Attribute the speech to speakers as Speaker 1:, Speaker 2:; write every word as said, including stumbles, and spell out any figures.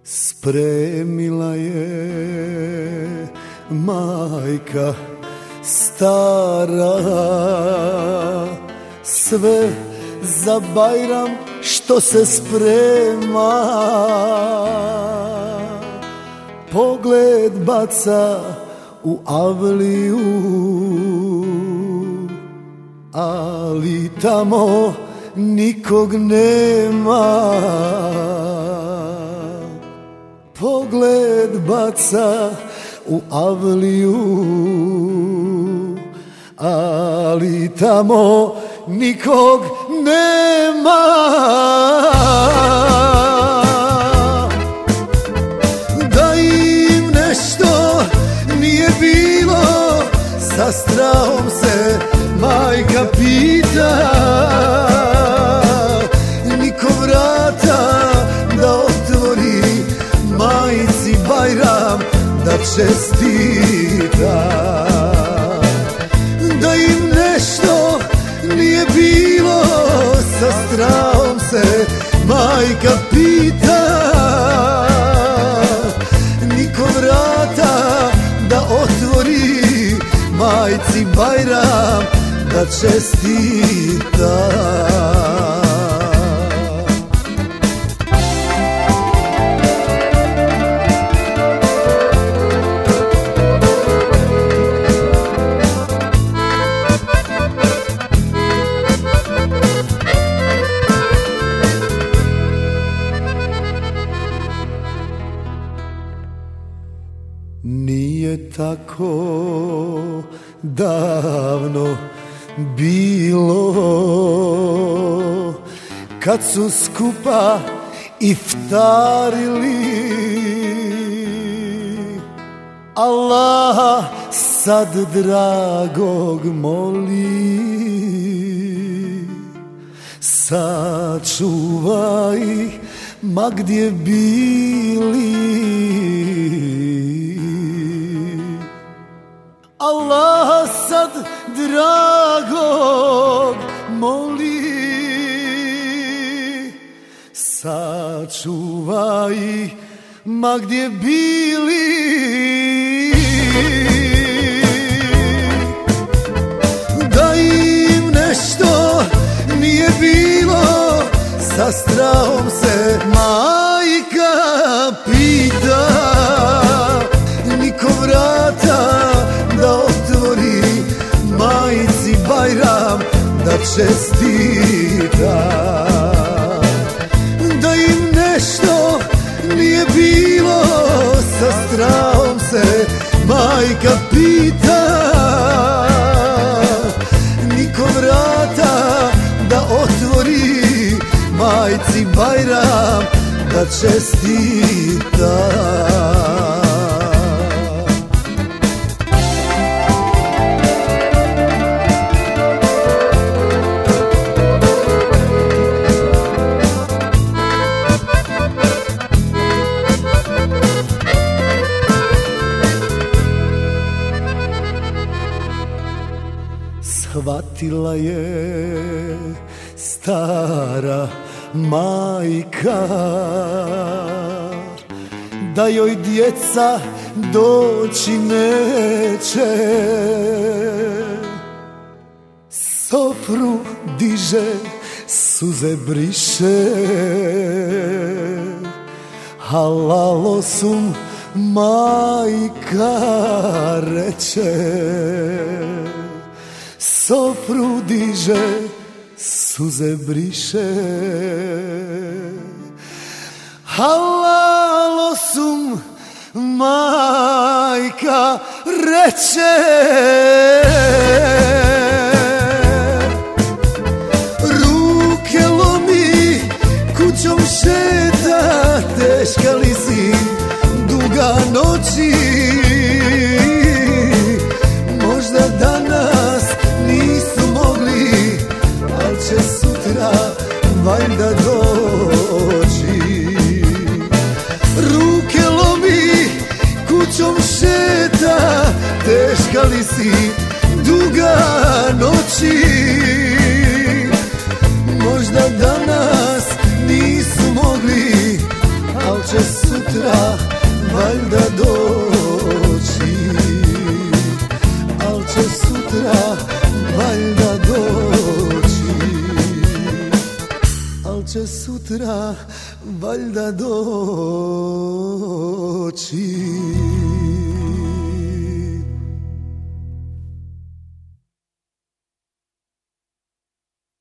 Speaker 1: Spremila je majka stara sve za Bajram što se sprema. Pogled baca u avliju, ali tamo nikog nema. Pogled baca u avliju, ali tamo nikog nema. Da im nešto nije bilo, sa strahom se majka pita. Niko vrata da otvori, majci Bajram da čestita. Da im nešto nije bilo, sa strahom se majka pita. Niko vrata da otvori, majci Bajram da čestita. Nije tako davno bilo kad su skupa iftarili. Allah sad dragog moli, sačuvaj ma gdje bili. Allah sad dragog moli, sačuvaj ma gdje bili. Da im nešto nije bilo, sa strahom se majka pita. Niko vrata da otvori, majci Bajram da čestita. Da im nešto nije bilo, sa strahom se majka pita. Niko vrata da otvori, majci Bajram da čestita. Shvatila je stara majka da joj djeca doći neće. Sofru diže, suze briše, halalosum majka reče. Sofru diže, suze briše, halalosum majka reče. Ruke lomi, kućom šeta, teška li si, duga noći. Možda danas nisu mogli, al će sutra valjda doći. Ruke lomi, kućom šeta, teška li si, duga sutra valjda doći.